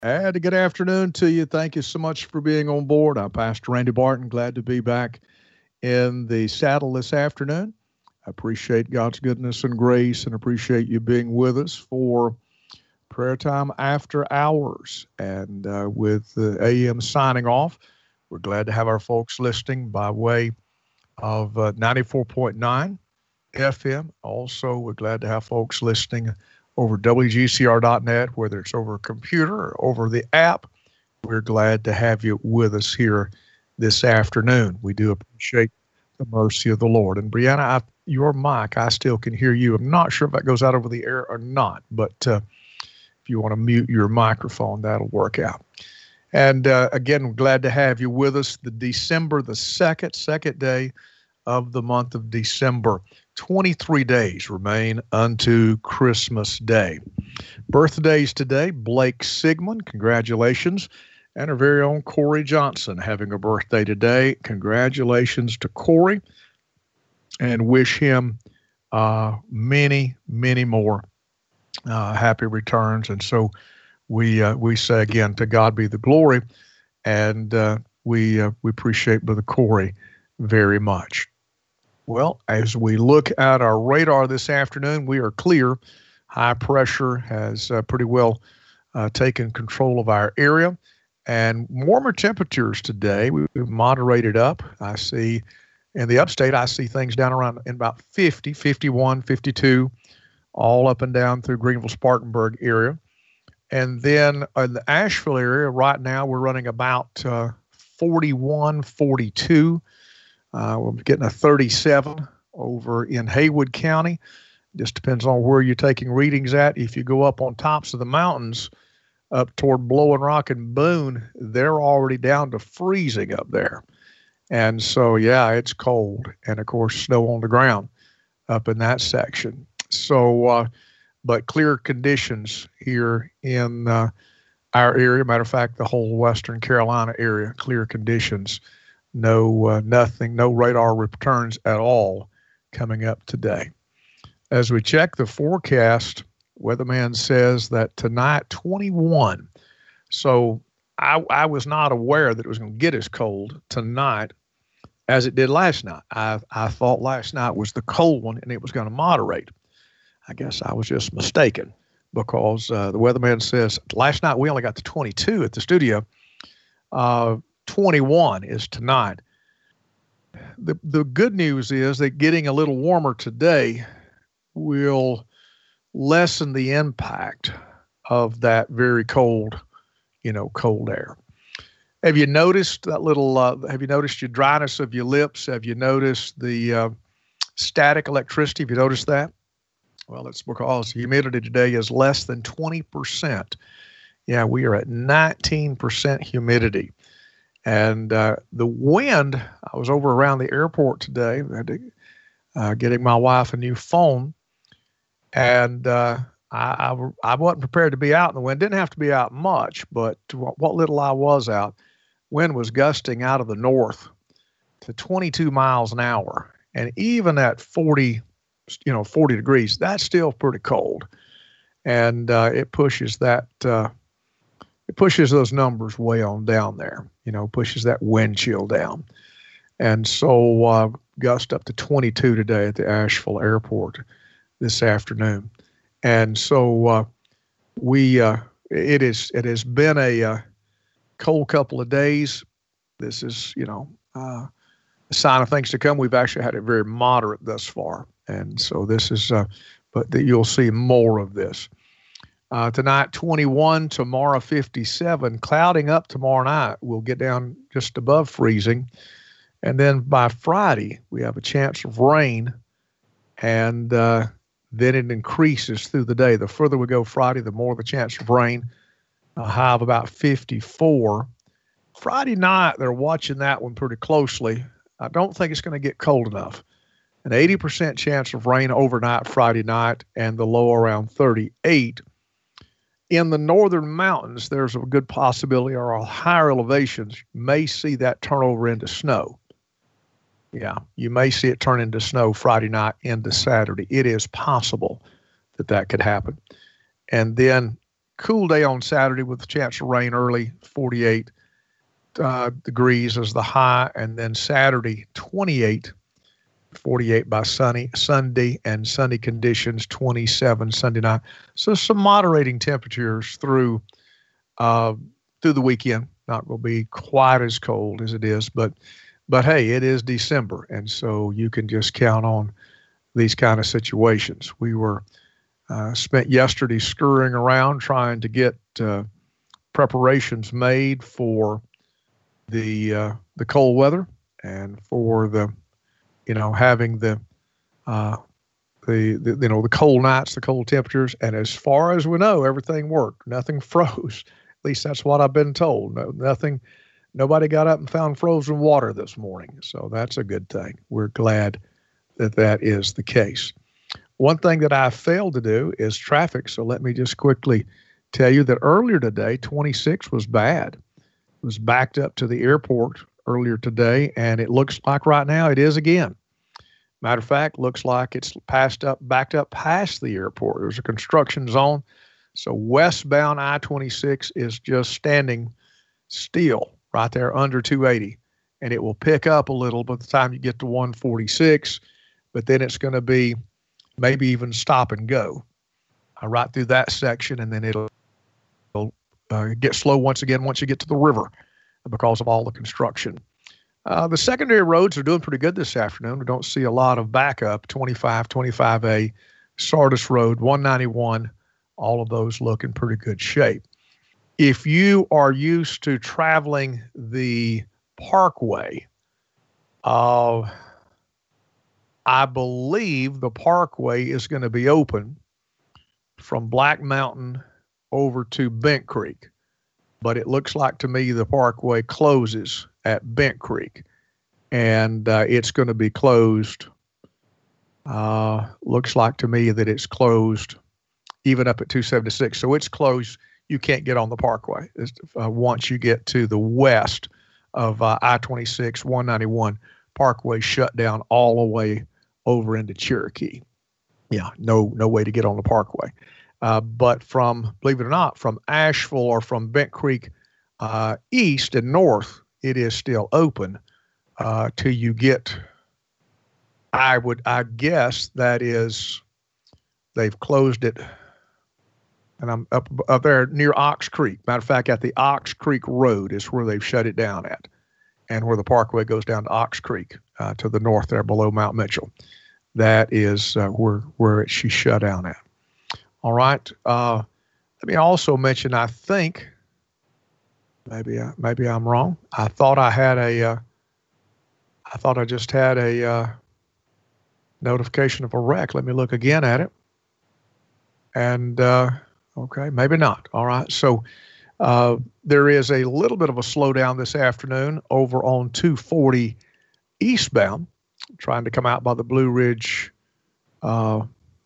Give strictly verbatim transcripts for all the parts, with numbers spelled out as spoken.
And a good afternoon to you. Thank you so much for being on board. I'm Pastor Randy Barton. Glad to be back in the saddle this afternoon. I appreciate God's goodness and grace and appreciate you being with us for prayer time after hours. And uh, with the A M signing off, we're glad to have our folks listening by way of uh, ninety-four point nine F M. Also, we're glad to have folks listening over W G C R dot net, whether it's over a computer or over the app. We're glad to have you with us here this afternoon. We do appreciate the mercy of the Lord. And Brianna, I, your mic, I still can hear you. I'm not sure if that goes out over the air or not, but uh, if you want to mute your microphone, that'll work out. And uh, again, we're glad to have you with us. The December the second, second day of the month of December. twenty-three days remain unto Christmas Day. Birthdays today, Blake Sigmund, congratulations. And our very own Corey Johnson having a birthday today. Congratulations to Corey and wish him uh, many, many more uh, happy returns. And so we uh, we say again, to God be the glory. And uh, we, uh, we appreciate Brother Corey very much. Well, as we look at our radar this afternoon, we are clear. High pressure has uh, pretty well uh, taken control of our area. And warmer temperatures today, we've moderated up. I see in the upstate, I see things down around in about fifty, fifty-one, fifty-two, all up and down through Greenville, Spartanburg area. And then in the Asheville area, right now, we're running about uh, forty-one, forty-two. Uh, we're getting a thirty-seven over in Haywood County. Just depends on where you're taking readings at. If you go up on tops of the mountains, up toward Blowing Rock and Boone, they're already down to freezing up there. And so, yeah, it's cold. And, of course, snow on the ground up in that section. So, uh, but clear conditions here in uh, our area. Matter of fact, the whole Western Carolina area, clear conditions. No, uh, nothing, no radar returns at all coming up today. As we check the forecast, weatherman says that tonight, twenty-one. So I, I was not aware that it was going to get as cold tonight as it did last night. I, I thought last night was the cold one and it was going to moderate. I guess I was just mistaken because uh, the weatherman says last night we only got to twenty-two at the studio. Uh, twenty-one is tonight. The the good news is that getting a little warmer today will lessen the impact of that very cold, you know, cold air. Have you noticed that little, uh, have you noticed your dryness of your lips? Have you noticed the uh, static electricity? Have you noticed that? Well, it's because humidity today is less than twenty percent. Yeah, we are at nineteen percent humidity. And uh, the wind, I was over around the airport today, I had to, uh, getting my wife a new phone, and uh, I, I, I wasn't prepared to be out in the wind. Didn't have to be out much, but what little I was out, wind was gusting out of the north to twenty-two miles an hour. And even at forty, you know, forty degrees, that's still pretty cold. And uh, it pushes that, uh, it pushes those numbers way on down there, you know, pushes that wind chill down. And so uh, gust up to twenty-two today at the Asheville airport this afternoon. And so uh, we, uh, it is, it has been a uh, cold couple of days. This is, you know, uh, a sign of things to come. We've actually had it very moderate thus far. And so this is, uh, but the, you'll see more of this. Uh, tonight, twenty-one, tomorrow, fifty-seven. Clouding up tomorrow night. We'll get down just above freezing. And then by Friday, we have a chance of rain. And uh, then it increases through the day. The further we go Friday, the more the chance of rain. A high of about fifty-four. Friday night, they're watching that one pretty closely. I don't think it's going to get cold enough. An eighty percent chance of rain overnight Friday night and the low around thirty-eight. In the northern mountains, there's a good possibility, or higher elevations, you may see that turn over into snow. Yeah, you may see it turn into snow Friday night into Saturday. It is possible that that could happen. And then cool day on Saturday with a chance of rain early, forty-eight uh, degrees as the high, and then Saturday, twenty-eight, forty-eight by sunny Sunday, and Sunday conditions twenty-seven Sunday night. So some moderating temperatures through uh, through the weekend. Not going to be quite as cold as it is, but but hey, it is December, and so you can just count on these kind of situations. We were uh, spent yesterday scurrying around trying to get uh, preparations made for the uh, the cold weather and for the you know having the, uh, the the you know the cold nights, the cold temperatures, and as far as we know, everything worked. Nothing froze. At least that's what I've been told. No, nothing. Nobody got up and found frozen water this morning, so that's a good thing. We're glad that that is the case. One thing that I failed to do is traffic. So let me just quickly tell you that earlier today, twenty-six was bad. It was backed up to the airport earlier today, and it looks like right now it is again. Matter of fact, looks like it's passed up, backed up past the airport. There's a construction zone. So westbound I twenty-six is just standing still right there under two eighty, and it will pick up a little by the time you get to one forty-six, but then it's going to be maybe even stop and go uh, right through that section, and then it'll, it'll uh, get slow once again once you get to the river because of all the construction. Uh, the secondary roads are doing pretty good this afternoon. We don't see a lot of backup. twenty-five, twenty-five A, Sardis Road, one ninety-one, all of those look in pretty good shape. If you are used to traveling the Parkway, uh, I believe the Parkway is going to be open from Black Mountain over to Bent Creek, but it looks like to me the Parkway closes at Bent Creek, and uh, it's going to be closed. Uh, looks like to me that it's closed even up at two seventy-six. So it's closed. You can't get on the Parkway uh, once you get to the west of uh, I twenty-six, one ninety-one. Parkway shut down all the way over into Cherokee. Yeah, no, no way to get on the Parkway. Uh, but from, believe it or not, from Asheville or from Bent Creek uh, east and north, it is still open uh, till you get. I would, I guess that is, they've closed it. And I'm up, up there near Ox Creek. Matter of fact, at the Ox Creek Road is where they've shut it down at, and where the Parkway goes down to Ox Creek uh, to the north there below Mount Mitchell. That is uh, where where it, she shut down at. All right. Uh, let me also mention, I think, maybe I, maybe I'm wrong. I thought I had a, uh, I thought I just had a uh, notification of a wreck. Let me look again at it. And, uh, okay, maybe not. All right. So uh, there is a little bit of a slowdown this afternoon over on two forty eastbound, trying to come out by the Blue Ridge, uh,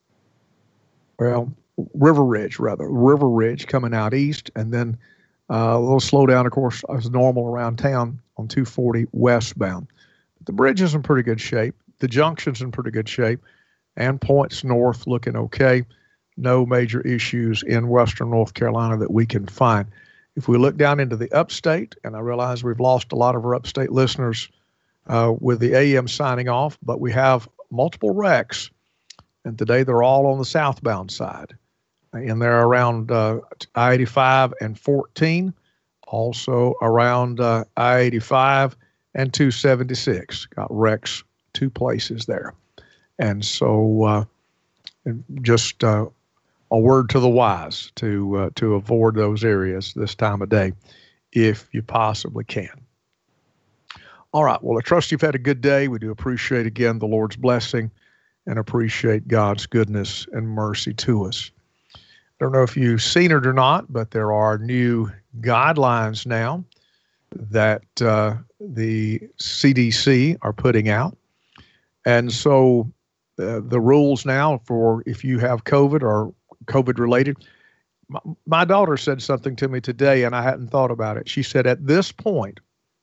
well, River Ridge, rather. River Ridge coming out east, and then uh, a little slowdown, of course, as normal around town on two forty westbound. But the bridge is in pretty good shape. The junction's in pretty good shape, and points north looking okay. No major issues in western North Carolina that we can find. If we look down into the upstate, and I realize we've lost a lot of our upstate listeners uh, with the A M signing off, but we have multiple wrecks, and today they're all on the southbound side. And they're around uh, I eighty-five and fourteen, also around uh, I eighty-five and two seventy-six. Got wrecks two places there. And so uh, just uh, a word to the wise to uh, to avoid those areas this time of day if you possibly can. All right. Well, I trust you've had a good day. We do appreciate, again, the Lord's blessing and appreciate God's goodness and mercy to us. I don't know if you've seen it or not, but there are new guidelines now that uh, the C D C are putting out. And so uh, the rules now for if you have COVID or COVID related, my, my daughter said something to me today and I hadn't thought about it. She said, at this point,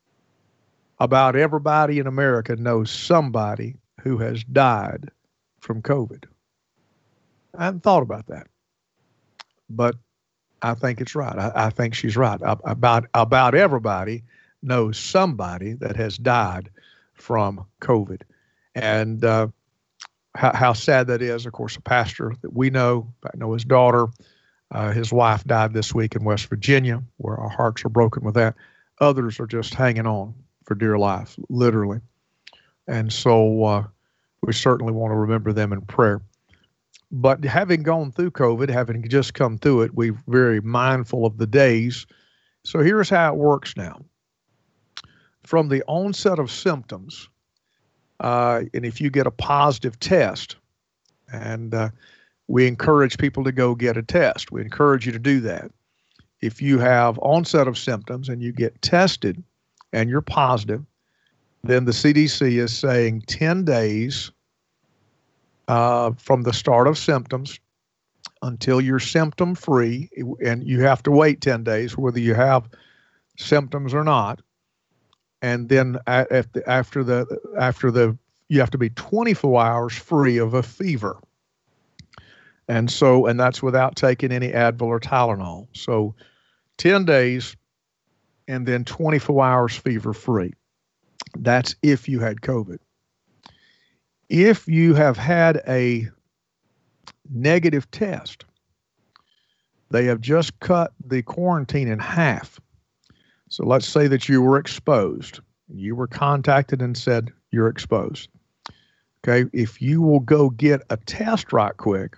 about everybody in America knows somebody who has died from COVID. I hadn't thought about that. But I think it's right. I, I think she's right. About about everybody knows somebody that has died from COVID, and uh, how, how sad that is. Of course, a pastor that we know, I know his daughter, uh, his wife died this week in West Virginia, where our hearts are broken with that. Others are just hanging on for dear life, literally, and so uh, we certainly want to remember them in prayer. But having gone through COVID, having just come through it, we're very mindful of the days. So here's how it works now. From the onset of symptoms, uh, and if you get a positive test, and uh, we encourage people to go get a test. We encourage you to do that. If you have onset of symptoms and you get tested and you're positive, then the C D C is saying ten days Uh, from the start of symptoms until you're symptom free, and you have to wait ten days whether you have symptoms or not. And then after after the after the you have to be twenty-four hours free of a fever. And so and that's without taking any Advil or Tylenol. So ten days and then twenty-four hours fever free. That's if you had COVID. If you have had a negative test, they have just cut the quarantine in half. So let's say that you were exposed. You were contacted and said you're exposed. Okay, if you will go get a test right quick,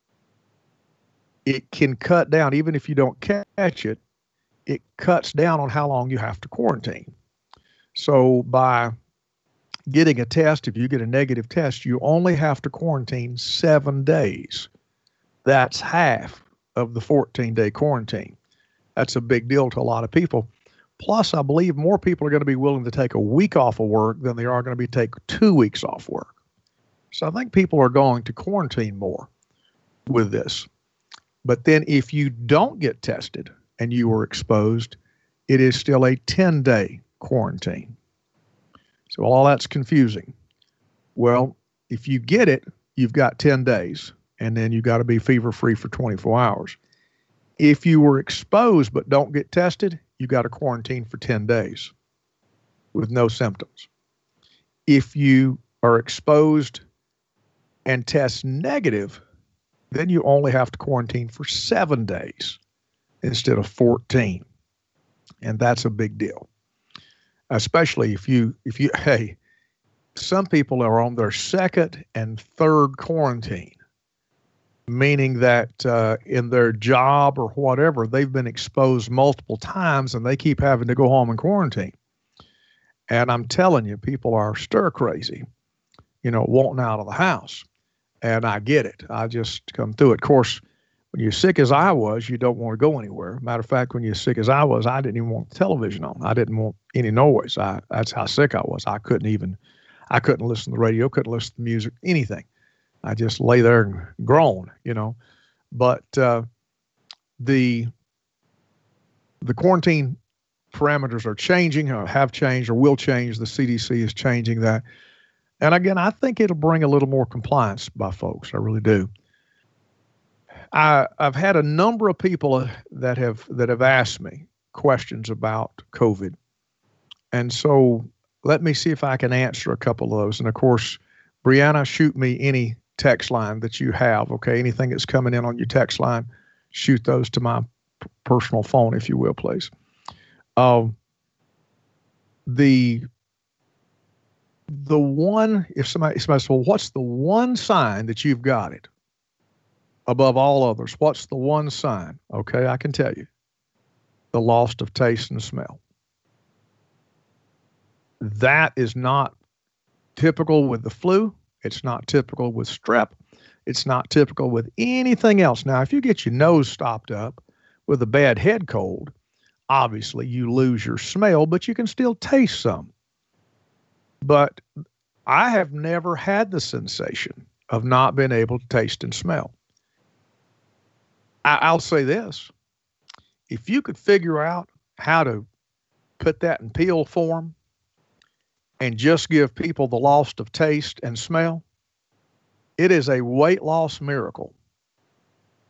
it can cut down, even if you don't catch it, it cuts down on how long you have to quarantine. So by getting a test, if you get a negative test, you only have to quarantine seven days. That's half of the fourteen-day quarantine. That's a big deal to a lot of people. Plus, I believe more people are going to be willing to take a week off of work than they are going to be take two weeks off work. So I think people are going to quarantine more with this. But then if you don't get tested and you were exposed, it is still a ten-day quarantine. So all that's confusing. Well, if you get it, you've got ten days, and then you got to be fever-free for twenty-four hours. If you were exposed but don't get tested, you got to quarantine for ten days with no symptoms. If you are exposed and test negative, then you only have to quarantine for seven days instead of fourteen. And that's a big deal. Especially if you, if you, hey, some people are on their second and third quarantine, meaning that uh, in their job or whatever, they've been exposed multiple times and they keep having to go home and quarantine. And I'm telling you, people are stir crazy, you know, wanting out of the house. And I get it. I just come through it. Of course, when you're sick as I was, you don't want to go anywhere. Matter of fact, when you're sick as I was, I didn't even want the television on. I didn't want any noise. I, that's how sick I was. I couldn't even, I couldn't listen to the radio, couldn't listen to music, anything. I just lay there and groan, you know. But uh, the the quarantine parameters are changing, or have changed, or will change. The C D C is changing that. And again, I think it'll bring a little more compliance by folks. I really do. I, I've had a number of people that have that have asked me questions about COVID. And so let me see if I can answer a couple of those. And of course, Brianna, shoot me any text line that you have, okay? Anything that's coming in on your text line, shoot those to my p- personal phone, if you will, please. Um, the the one, if somebody, somebody says, well, what's the one sign that you've got it above all others? What's the one sign? Okay, I can tell you. The loss of taste and smell. That is not typical with the flu. It's not typical with strep. It's not typical with anything else. Now, if you get your nose stopped up with a bad head cold, obviously you lose your smell, but you can still taste some. But I have never had the sensation of not being able to taste and smell. I, I'll say this. If you could figure out how to put that in pill form and just give people the loss of taste and smell, it is a weight loss miracle.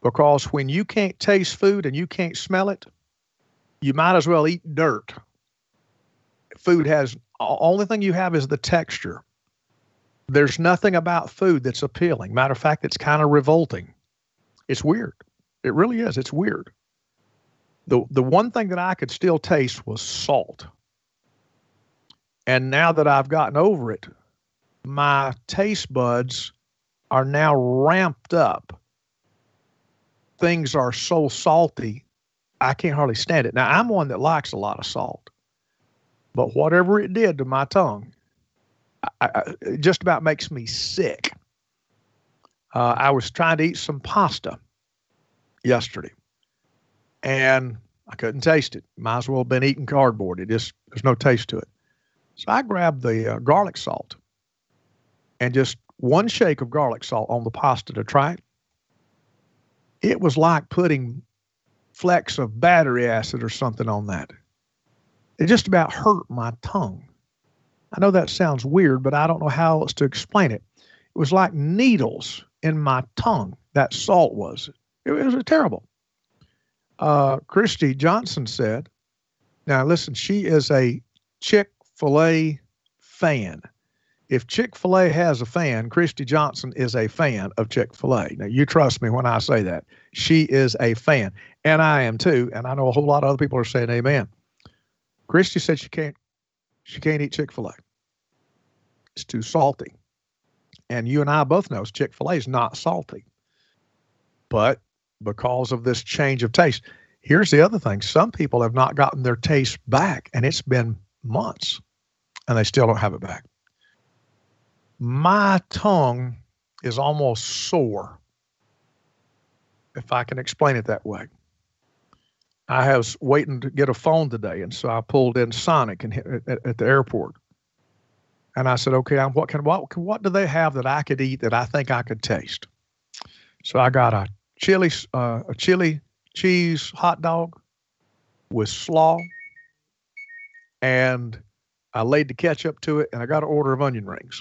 Because when you can't taste food and you can't smell it, you might as well eat dirt. Food has, only thing you have is the texture. There's nothing about food that's appealing. Matter of fact, it's kind of revolting. It's weird. It really is. It's weird. The, the one thing that I could still taste was salt. And now that I've gotten over it, my taste buds are now ramped up. Things are so salty, I can't hardly stand it. Now, I'm one that likes a lot of salt, but whatever it did to my tongue, I, I, it just about makes me sick. Uh, I was trying to eat some pasta yesterday, and I couldn't taste it. Might as well have been eating cardboard. It just, there's no taste to it. So I grabbed the uh, garlic salt and just one shake of garlic salt on the pasta to try it. It was like putting flecks of battery acid or something on that. It just about hurt my tongue. I know that sounds weird, but I don't know how else to explain it. It was like needles in my tongue, that salt was. It, it was terrible. Uh, Christy Johnson said, now listen, she is a Chick-fil-A fan. If Chick-fil-A has a fan, Christy Johnson is a fan of Chick-fil-A. Now, you trust me when I say that. She is a fan, and I am too, and I know a whole lot of other people are saying amen. Christy said she can't, she can't eat Chick-fil-A. It's too salty. And you and I both know Chick-fil-A is not salty. But because of this change of taste, here's the other thing. Some people have not gotten their taste back, and it's been months, and they still don't have it back. My tongue is almost sore, if I can explain it that way. I was waiting to get a phone today, and so I pulled in Sonic and hit, at, at the airport. And I said, okay, I'm, what can what what do they have that I could eat that I think I could taste? So I got a chili uh, a chili cheese hot dog with slaw, and I laid the ketchup to it, and I got an order of onion rings.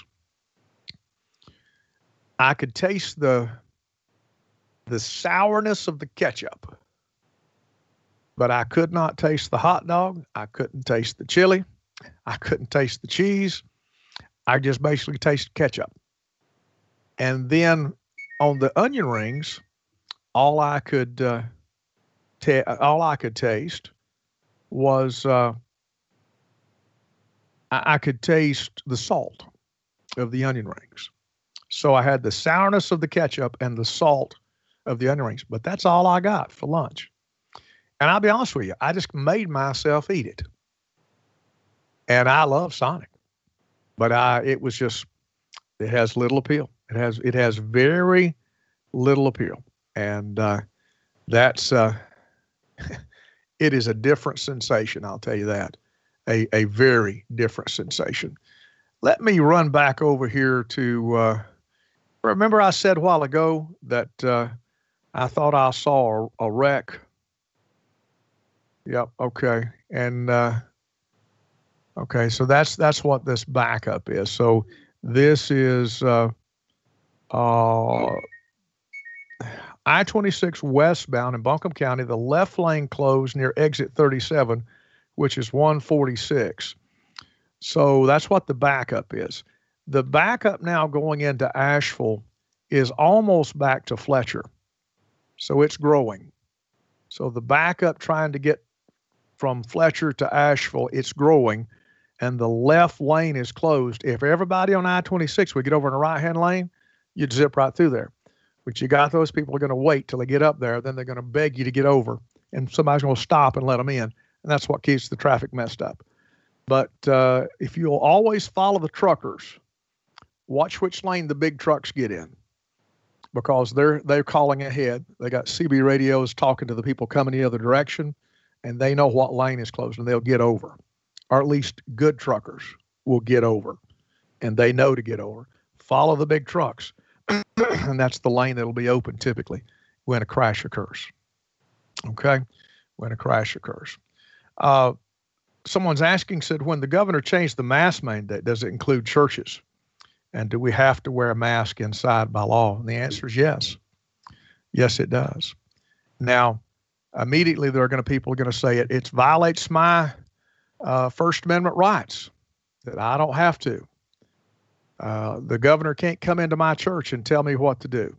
I could taste the the sourness of the ketchup, but I could not taste the hot dog. I couldn't taste the chili. I couldn't taste the cheese. I just basically tasted ketchup. And then on the onion rings, all I could uh, ta- all I could taste was uh, I-, I could taste the salt of the onion rings. So I had the sourness of the ketchup and the salt of the onion rings, but that's all I got for lunch. And I'll be honest with you, I just made myself eat it. And I love Sonic, but I, it was just, it has little appeal. It has, it has very little appeal. And uh, that's, uh, it is a different sensation. I'll tell you that, a, a very different sensation. Let me run back over here to, uh, remember I said a while ago that uh, I thought I saw a, a wreck. Yep. Okay. And, uh, okay. So that's, that's what this backup is. So this is, uh, uh, I twenty-six westbound in Buncombe County, the left lane closed near exit thirty-seven, which is one forty-six. So that's what the backup is. The backup now going into Asheville is almost back to Fletcher. So it's growing. So the backup trying to get from Fletcher to Asheville, it's growing, and the left lane is closed. If everybody on I twenty-six would get over in the right-hand lane, you'd zip right through there. But you got those people are going to wait till they get up there, then they're going to beg you to get over, and somebody's going to stop and let them in, and that's what keeps the traffic messed up. But uh, if you'll always follow the truckers, watch which lane the big trucks get in, because they're they're calling ahead. They got C B radios talking to the people coming the other direction, and they know what lane is closed, and they'll get over. Or at least good truckers will get over, and they know to get over. Follow the big trucks, and that's the lane that'll be open typically when a crash occurs. Okay? When a crash occurs. Uh, someone's asking, said, when the governor changed the mask mandate, does it include churches? And do we have to wear a mask inside by law? And the answer is yes. Yes, it does. Now, immediately there are going to people are going to say it it violates my uh, First Amendment rights that I don't have to. Uh, the governor can't come into my church and tell me what to do.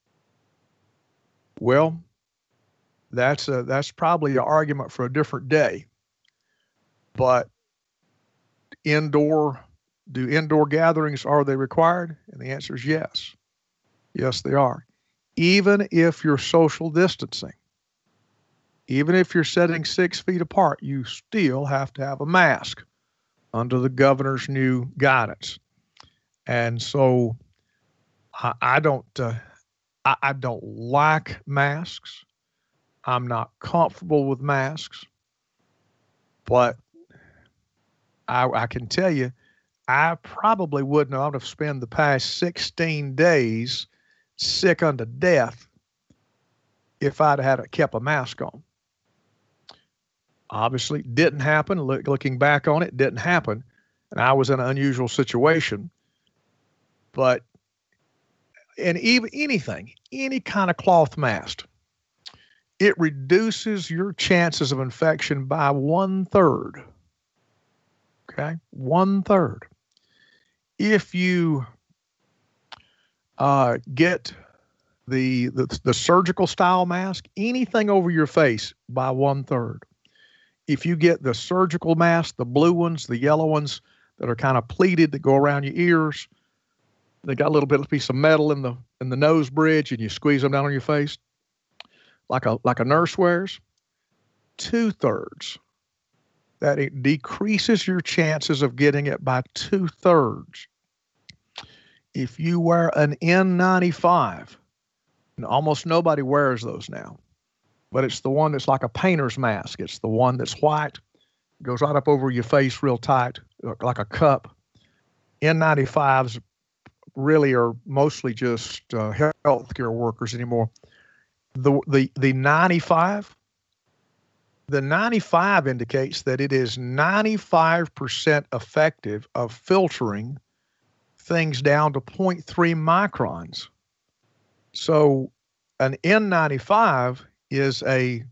Well, that's a, that's probably an argument for a different day. But indoor, do indoor gatherings, are they required? And the answer is yes. Yes, they are. Even if you're social distancing, even if you're sitting six feet apart, you still have to have a mask under the governor's new guidance. And so I, I don't, uh, I, I don't like masks. I'm not comfortable with masks, but I, I can tell you, I probably wouldn't have spent the past sixteen days sick unto death if I'd had kept a mask on. Obviously, didn't happen. Look, looking back on it, didn't happen, and I was in an unusual situation. But and even anything, any kind of cloth mask, it reduces your chances of infection by one third. Okay, one third. If you uh, get the, the the surgical style mask, anything over your face, by one third. If you get the surgical mask, the blue ones, the yellow ones that are kind of pleated that go around your ears, they got a little bit of piece of metal in the in the nose bridge, and you squeeze them down on your face, like a like a nurse wears. Two thirds. That it decreases your chances of getting it by two thirds. If you wear an N ninety-five, and almost nobody wears those now, but it's the one that's like a painter's mask. It's the one that's white, goes right up over your face real tight, like a cup. N ninety-fives really are mostly just uh, healthcare workers anymore. The the the ninety-five. The ninety-five indicates that it is ninety-five percent effective of filtering things down to zero point three microns. So an N ninety-five is a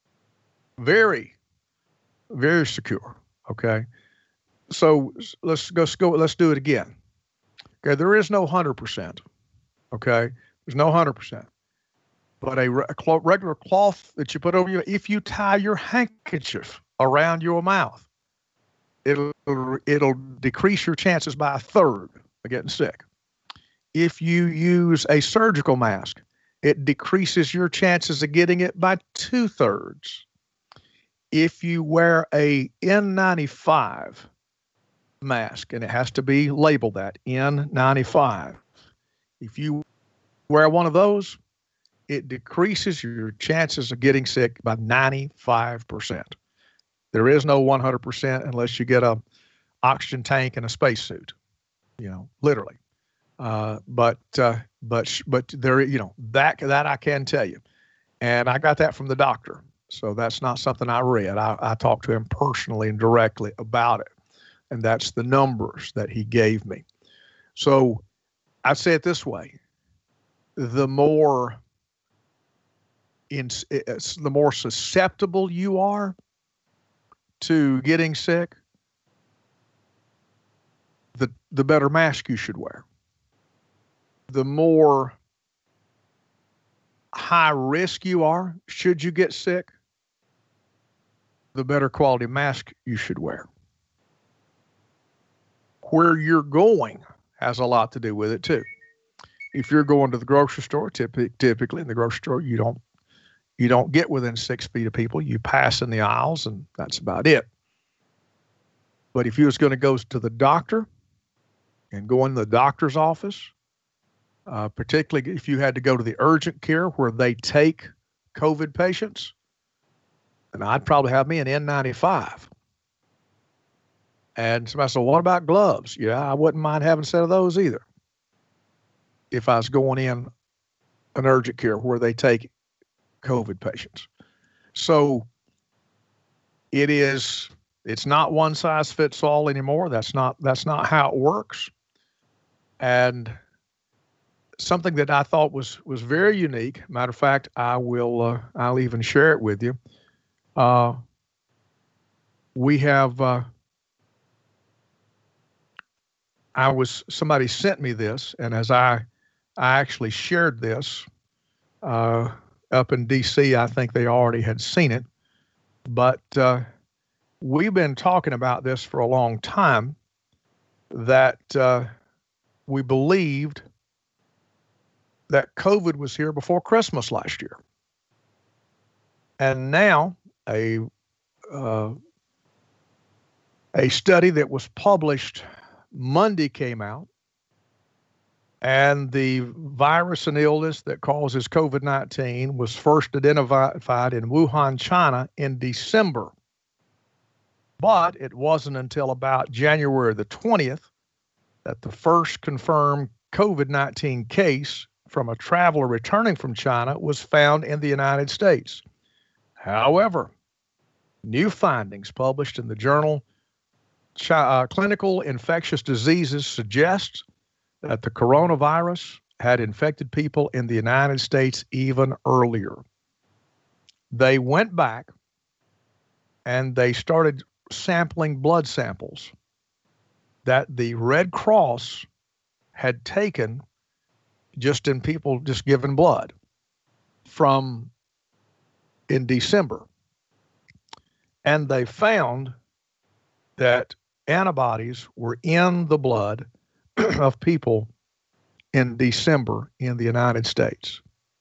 very, very secure. Okay. So let's go, let's go, let's do it again. Okay. There is no one hundred percent. Okay. There's no one hundred percent. But a, re- a cl- regular cloth that you put over you, if you tie your handkerchief around your mouth, it'll it'll decrease your chances by a third of getting sick. If you use a surgical mask, it decreases your chances of getting it by two thirds. If you wear a N ninety-five mask, and it has to be labeled that N ninety-five, if you wear one of those, it decreases your chances of getting sick by ninety-five percent. There is no one hundred percent unless you get a oxygen tank and a spacesuit, you know, literally. Uh, but uh, but but there, you know, that that I can tell you, and I got that from the doctor. So that's not something I read. I, I talked to him personally and directly about it, and that's the numbers that he gave me. So I say it this way: the more In, it's the more susceptible you are to getting sick, the the better mask you should wear. The more high risk you are, should you get sick, the better quality mask you should wear. Where you're going has a lot to do with it too. If you're going to the grocery store, typically, typically in the grocery store, you don't You don't get within six feet of people. You pass in the aisles, and that's about it. But if you was going to go to the doctor and go in the doctor's office, uh, particularly if you had to go to the urgent care where they take COVID patients, then I'd probably have me an N ninety-five. And somebody said, what about gloves? Yeah, I wouldn't mind having a set of those either. If I was going in an urgent care where they take COVID patients. So it is, it's not one size fits all anymore. That's not, that's not how it works. And something that I thought was was very unique. Matter of fact, I will uh, I'll even share it with you. Uh, we have. Uh, I was somebody sent me this, and as I I actually shared this uh, up in D C, I think they already had seen it, but uh, we've been talking about this for a long time. That uh, we believed that COVID was here before Christmas last year. And now a uh, a study that was published Monday came out, and the virus and illness that causes COVID nineteen was first identified in Wuhan, China in December. But it wasn't until about January the twentieth that the first confirmed COVID nineteen case from a traveler returning from China was found in the United States. However, new findings published in the journal Ch- uh, Clinical Infectious Diseases suggest that the coronavirus had infected people in the United States even earlier. They went back and they started sampling blood samples that the Red Cross had taken just in people just giving blood from in December. And they found that antibodies were in the blood of people in December in the United States.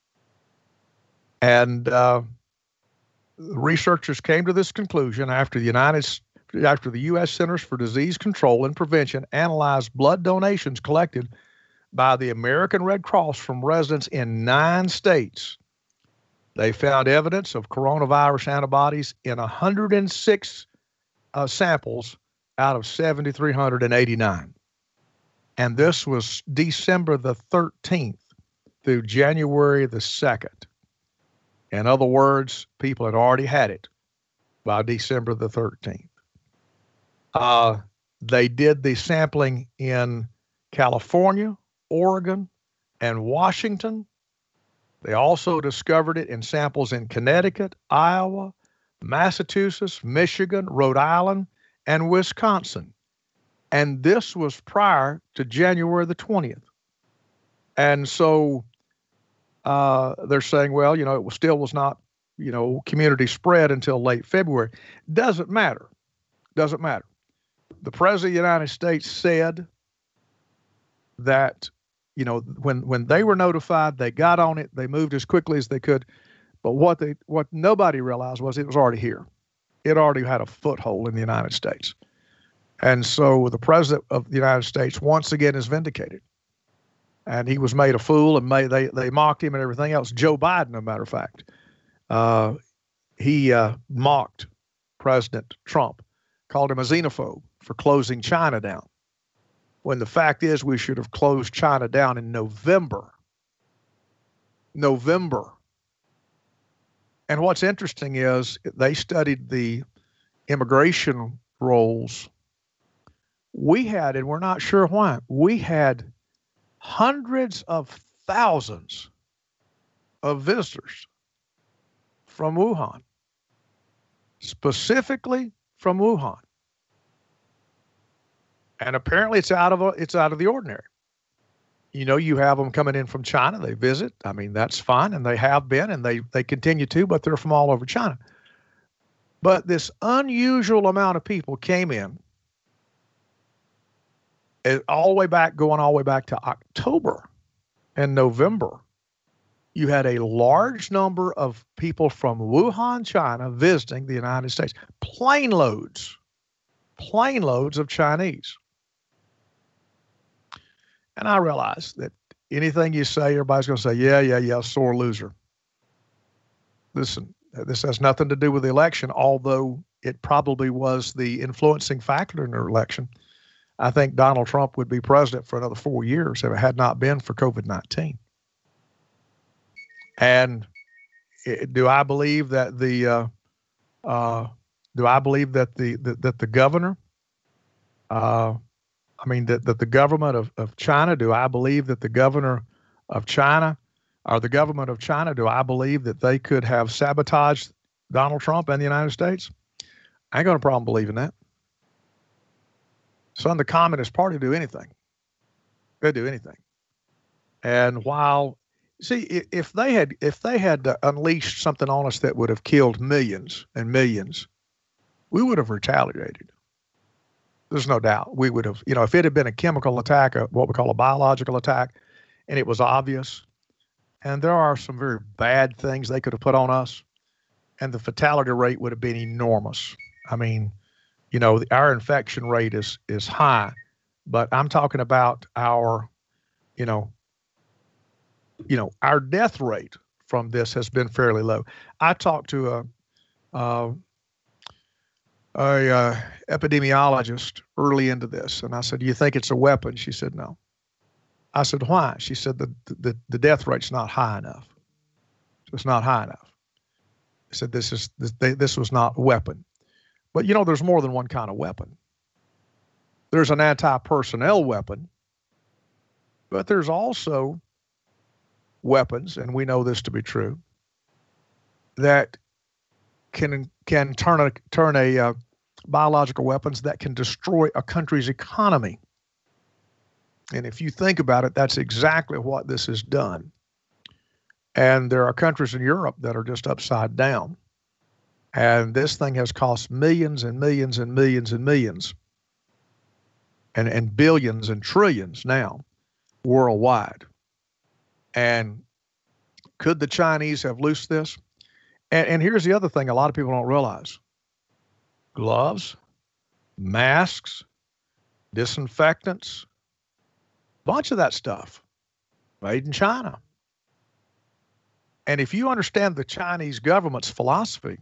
And uh, researchers came to this conclusion after the United after the U S Centers for Disease Control and Prevention analyzed blood donations collected by the American Red Cross from residents in nine states. They found evidence of coronavirus antibodies in one hundred six uh, samples out of seven thousand three hundred eighty-nine. And this was December the thirteenth through January the second. In other words, people had already had it by December the thirteenth. Uh, they did the sampling in California, Oregon, and Washington. They also discovered it in samples in Connecticut, Iowa, Massachusetts, Michigan, Rhode Island, and Wisconsin. And this was prior to January the twentieth. And so uh, they're saying, well, you know, it was still was not, you know, community spread until late February. Doesn't matter. Doesn't matter. The President of the United States said that, you know, when when they were notified, they got on it, they moved as quickly as they could. But what they what nobody realized was it was already here. It already had a foothold in the United States. And so the President of the United States once again is vindicated. And he was made a fool, and made, they, they mocked him and everything else. Joe Biden, as a matter of fact, uh, he uh, mocked President Trump, called him a xenophobe for closing China down, when the fact is we should have closed China down in November. November. And what's interesting is they studied the immigration rolls. We had, and we're not sure why, we had hundreds of thousands of visitors from Wuhan, specifically from Wuhan. And apparently it's out of a, it's out of the ordinary. You know, you have them coming in from China, they visit. I mean, that's fine, and they have been, and they, they continue to, but they're from all over China. But this unusual amount of people came in, all the way back, going all the way back to October and November. You had a large number of people from Wuhan, China, visiting the United States. Plane loads, plane loads of Chinese. And I realize that anything you say, everybody's going to say, yeah, yeah, yeah, sore loser. Listen, this has nothing to do with the election, although it probably was the influencing factor in the election. I think Donald Trump would be president for another four years if it had not been for COVID nineteen. And it, do I believe that the uh, uh, do I believe that the that, that the governor, uh, I mean that, that the government of, of China, do I believe that the governor of China or the government of China, do I believe that they could have sabotaged Donald Trump and the United States? I ain't got a problem believing that. Son, the Communist Party do anything. They do anything. And while, see, if they had if they had uh, unleashed something on us that would have killed millions and millions, we would have retaliated. There's no doubt. We would have, you know, if it had been a chemical attack, a, what we call a biological attack, and it was obvious, and there are some very bad things they could have put on us, and the fatality rate would have been enormous. I mean, you know, our infection rate is is high, but I'm talking about our, you know, you know, our death rate from this has been fairly low. I talked to a uh, a uh, epidemiologist early into this, and I said, "Do you think it's a weapon?" She said, "No." I said, "Why?" She said, "The the the death rate's not high enough. It's not high enough." I said, "This is this, they, this was not a weapon." But you know, there's more than one kind of weapon. There's an anti-personnel weapon, but there's also weapons, and we know this to be true, that can can turn a turn a uh, biological weapons that can destroy a country's economy. And if you think about it, that's exactly what this has done. And there are countries in Europe that are just upside down. And this thing has cost millions and millions and millions and millions and, and billions and trillions now worldwide. And could the Chinese have loosed this? And, and here's the other thing a lot of people don't realize. Gloves, masks, disinfectants, bunch of that stuff made in China. And if you understand the Chinese government's philosophy,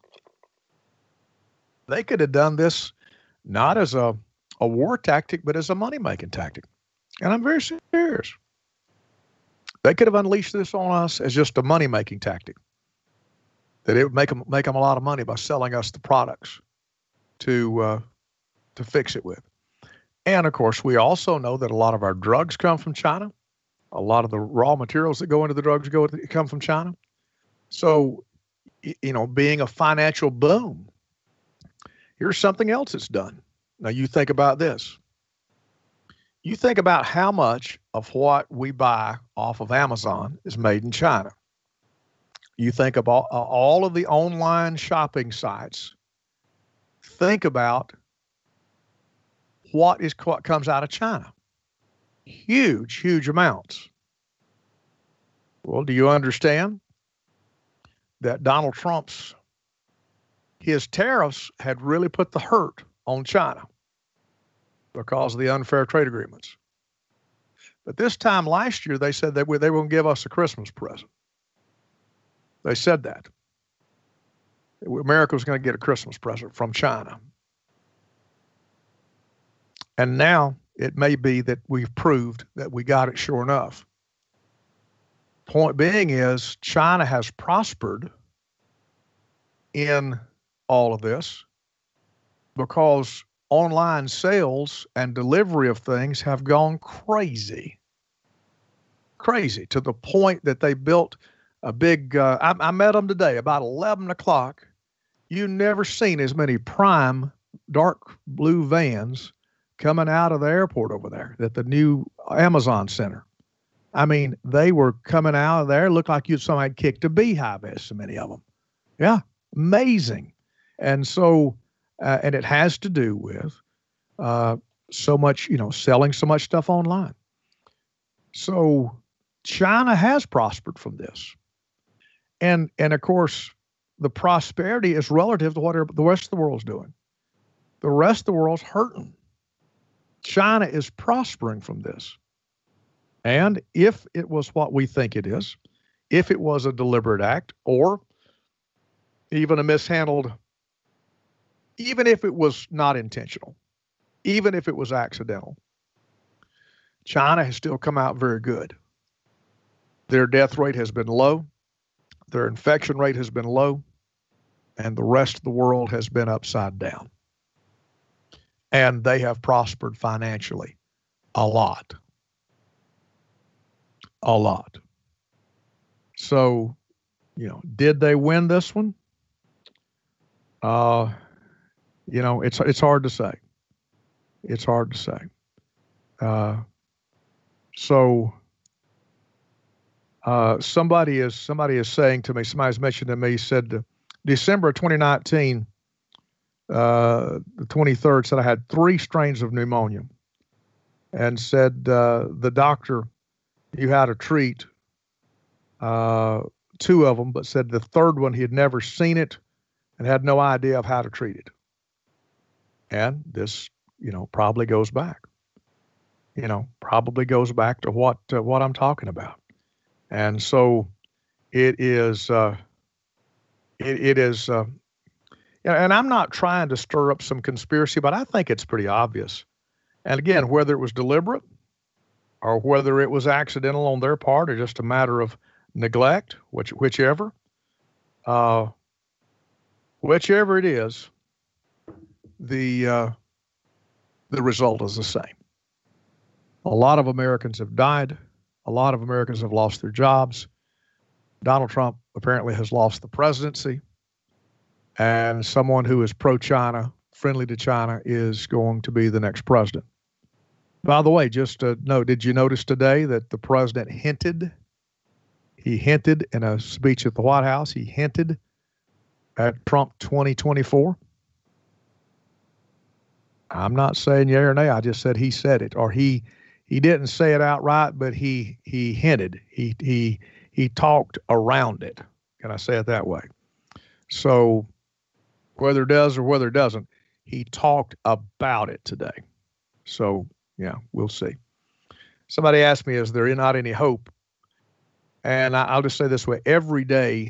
they could have done this not as a, a war tactic, but as a money-making tactic. And I'm very serious. They could have unleashed this on us as just a money-making tactic. That it would make them make them a lot of money by selling us the products to uh, to fix it with. And of course, we also know that a lot of our drugs come from China. A lot of the raw materials that go into the drugs go come from China. So, you know, being a financial boom, here's something else it's done. Now, you think about this. You think about how much of what we buy off of Amazon is made in China. You think about all of the online shopping sites. Think about what is what comes out of China. Huge, huge amounts. Well, do you understand that Donald Trump's his tariffs had really put the hurt on China because of the unfair trade agreements? But this time last year, they said that they were going to give us a Christmas present. They said that. America was going to get a Christmas present from China. And now it may be that we've proved that we got it sure enough. Point being is China has prospered in all of this because online sales and delivery of things have gone crazy. Crazy to the point that they built a big, uh, I, I met them today about eleven o'clock. You never seen as many prime dark blue vans coming out of the airport over there at the new Amazon Center. I mean, they were coming out of there, looked like you'd somebody kicked a beehive, as so many of them. Yeah, amazing. And so, uh, and it has to do with uh, so much, you know, selling so much stuff online. So China has prospered from this. And, and of course, the prosperity is relative to what the rest of the world's doing. The rest of the world's hurting. China is prospering from this. And if it was what we think it is, if it was a deliberate act or even a mishandled, even if it was not intentional, even if it was accidental, China has still come out very good. Their death rate has been low. Their infection rate has been low. And the rest of the world has been upside down. And they have prospered financially a lot. a lot. So, you know, did they win this one? Uh, you know, it's it's hard to say. It's hard to say. Uh, so uh, somebody is somebody is saying to me, somebody's mentioned to me, said uh, December of twenty nineteen, uh, the twenty-third, said I had three strains of pneumonia, and said uh, the doctor knew how to treat uh, two of them, but said the third one he had never seen it and had no idea of how to treat it. And this, you know, probably goes back. You know, probably goes back to what uh, what I'm talking about. And so it is. Uh, it, it is. Uh, and I'm not trying to stir up some conspiracy, but I think it's pretty obvious. And again, whether it was deliberate or whether it was accidental on their part or just a matter of neglect, which whichever, uh, whichever it is, the uh, the result is the same. A lot of Americans have died. A lot of Americans have lost their jobs. Donald Trump apparently has lost the presidency. And someone who is pro-China, friendly to China, is going to be the next president. By the way, just to note, did you notice today that the president hinted, he hinted in a speech at the White House, he hinted at Trump twenty twenty-four? I'm not saying yay or nay. I just said he said it, or he he didn't say it outright, but he he hinted. He he he talked around it. Can I say it that way? So whether it does or whether it doesn't, he talked about it today. So yeah, we'll see. Somebody asked me, is there not any hope? And I, I'll just say this way: every day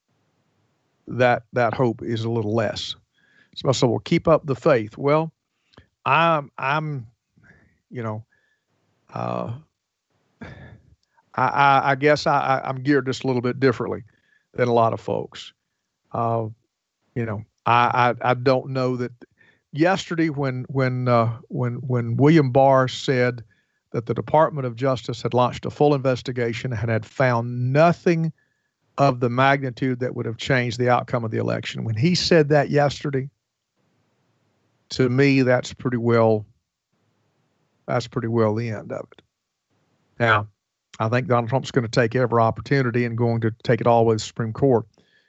that that hope is a little less. So I said, well, keep up the faith. Well, I'm, I'm, you know, uh, I, I, I guess I, I'm geared just a little bit differently than a lot of folks. Uh, you know, I, I, I don't know that. Yesterday, when when uh, when when William Barr said that the Department of Justice had launched a full investigation and had found nothing of the magnitude that would have changed the outcome of the election, when he said that yesterday, to me, that's pretty well, that's pretty well the end of it. Now, I think Donald Trump's going to take every opportunity and going to take it all the way to the Supreme Court,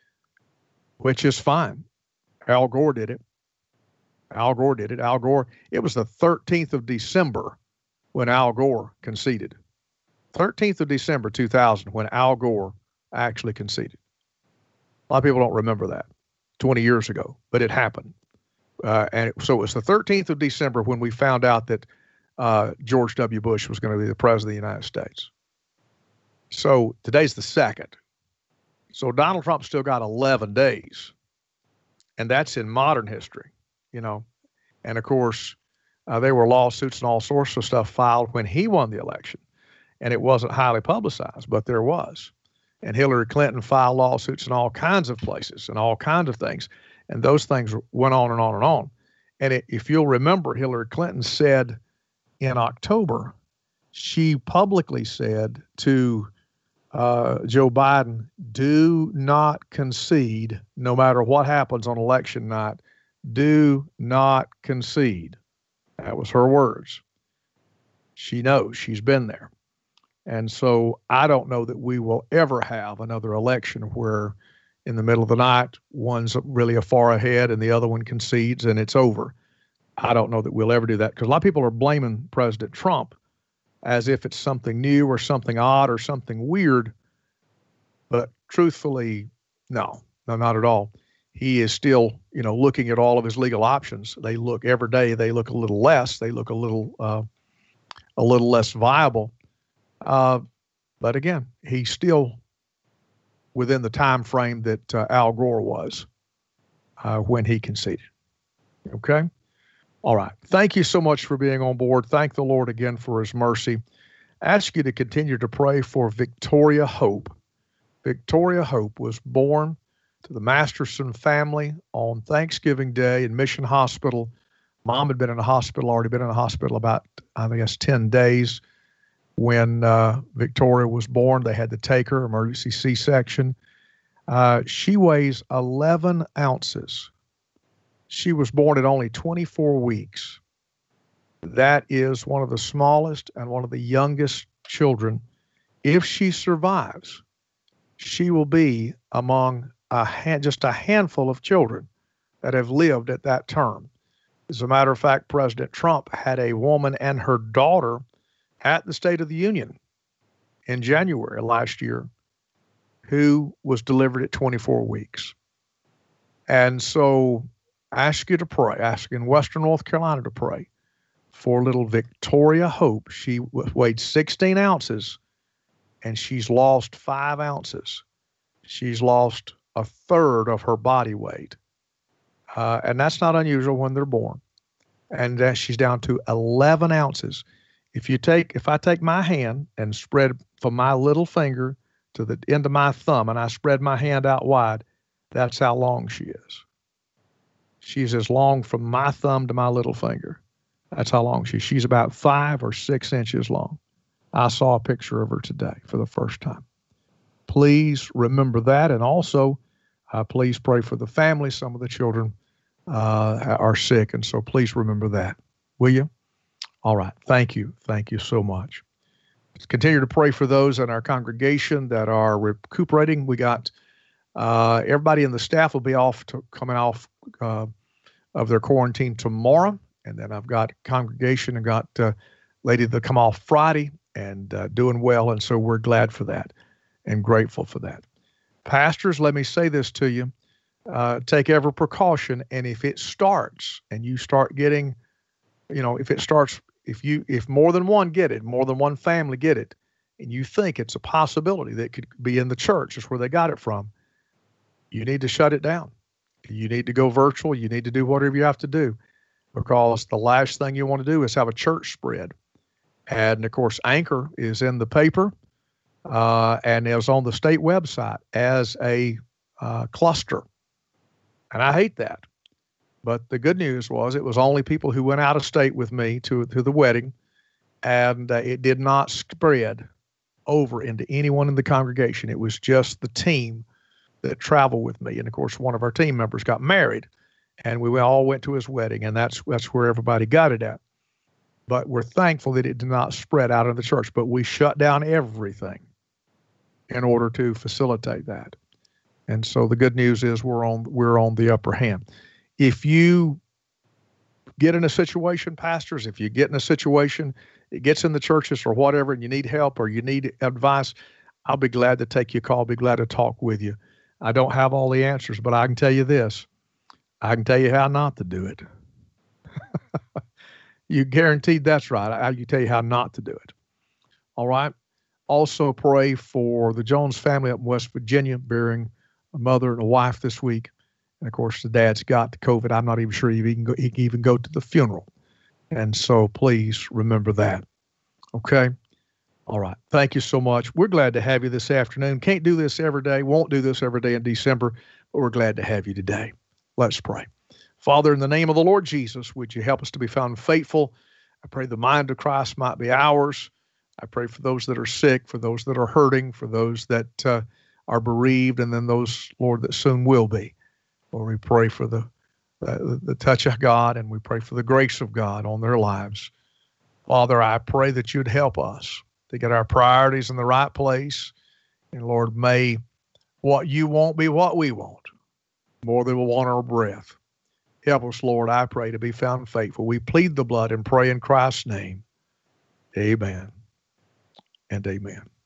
which is fine. Al Gore did it. Al Gore did it. Al Gore, it was the thirteenth of December when Al Gore conceded. thirteenth of December, two thousand, when Al Gore actually conceded. A lot of people don't remember that, twenty years ago, but it happened. Uh, and it, so it was the thirteenth of December when we found out that uh, George W. Bush was going to be the president of the United States. So today's the second. So Donald Trump still got eleven days. And that's in modern history, you know. And of course, uh, there were lawsuits and all sorts of stuff filed when he won the election. And it wasn't highly publicized, but there was. And Hillary Clinton filed lawsuits in all kinds of places and all kinds of things. And those things went on and on and on. And it, if you'll remember, Hillary Clinton said in October, she publicly said to uh, Joe Biden, do not concede no matter what happens on election night. Do not concede. That was her words. She knows. She's been there. And so I don't know that we will ever have another election where in the middle of the night, one's really a far ahead and the other one concedes and it's over. I don't know that we'll ever do that because a lot of people are blaming President Trump as if it's something new or something odd or something weird. But truthfully, no, no, not at all. He is still, you know, looking at all of his legal options. They look every day, they look a little less, they look a little, uh, a little less viable. Uh, but again, he's still within the time frame that uh, Al Gore was uh, when he conceded. Okay? All right. Thank you so much for being on board. Thank the Lord again for his mercy. Ask you to continue to pray for Victoria Hope. Victoria Hope was born to the Masterson family on Thanksgiving Day in Mission Hospital. Mom had been in a hospital, already been in a hospital about, I guess, ten days. when uh, Victoria was born. They had to take her, emergency C-section. Uh, she weighs eleven ounces. She was born at only twenty-four weeks. That is one of the smallest and one of the youngest children. If she survives, she will be among a hand, just a handful of children that have lived at that term. As a matter of fact, President Trump had a woman and her daughter at the State of the Union in January last year who was delivered at twenty-four weeks. And so I ask you to pray, ask in Western North Carolina to pray for little Victoria Hope. She weighed sixteen ounces and she's lost five ounces. She's lost a third of her body weight. Uh, and that's not unusual when they're born. And uh, she's down to eleven ounces. If you take, if I take my hand and spread from my little finger to the end of my thumb and I spread my hand out wide, that's how long she is. She's as long from my thumb to my little finger. That's how long she is. She's about five or six inches long. I saw a picture of her today for the first time. Please remember that. And also, uh, please pray for the family. Some of the children uh, are sick. And so please remember that. Will you? All right. Thank you. Thank you so much. Let's continue to pray for those in our congregation that are recuperating. We got uh, everybody in the staff will be off to coming off uh, of their quarantine tomorrow. And then I've got congregation and got uh, lady that come off Friday and uh, doing well. And so we're glad for that and grateful for that. Pastors, let me say this to you. Uh, take every precaution. And if it starts and you start getting, you know, if it starts, if you, if more than one get it, more than one family get it, and you think it's a possibility that it could be in the church, that's where they got it from, you need to shut it down. You need to go virtual. You need to do whatever you have to do, because the last thing you want to do is have a church spread. And of course, Anchor is in the paper uh, and is on the state website as a uh, cluster. And I hate that. But the good news was it was only people who went out of state with me to, to the wedding, and uh, it did not spread over into anyone in the congregation. It was just the team that traveled with me. And of course, one of our team members got married, and we all went to his wedding, and that's that's where everybody got it at. But we're thankful that it did not spread out in the church, but we shut down everything in order to facilitate that. And so the good news is we're on we're on the upper hand. If you get in a situation, pastors, if you get in a situation, it gets in the churches or whatever, and you need help or you need advice, I'll be glad to take your call, be glad to talk with you. I don't have all the answers, but I can tell you this. I can tell you how not to do it. You guaranteed that's right. I can tell you how not to do it. All right. Also pray for the Jones family up in West Virginia, burying a mother and a wife this week. And of course, the dad's got the COVID. I'm not even sure he can go, he can even go to the funeral. And so please remember that. Okay. All right. Thank you so much. We're glad to have you this afternoon. Can't do this every day. Won't do this every day in December, but we're glad to have you today. Let's pray. Father, in the name of the Lord Jesus, would you help us to be found faithful? I pray the mind of Christ might be ours. I pray for those that are sick, for those that are hurting, for those that uh, are bereaved, and then those, Lord, that soon will be. Lord, we pray for the, the, the touch of God, and we pray for the grace of God on their lives. Father, I pray that you'd help us to get our priorities in the right place. And Lord, may what you want be what we want, more than we want our breath. Help us, Lord, I pray, to be found faithful. We plead the blood and pray in Christ's name. Amen and amen.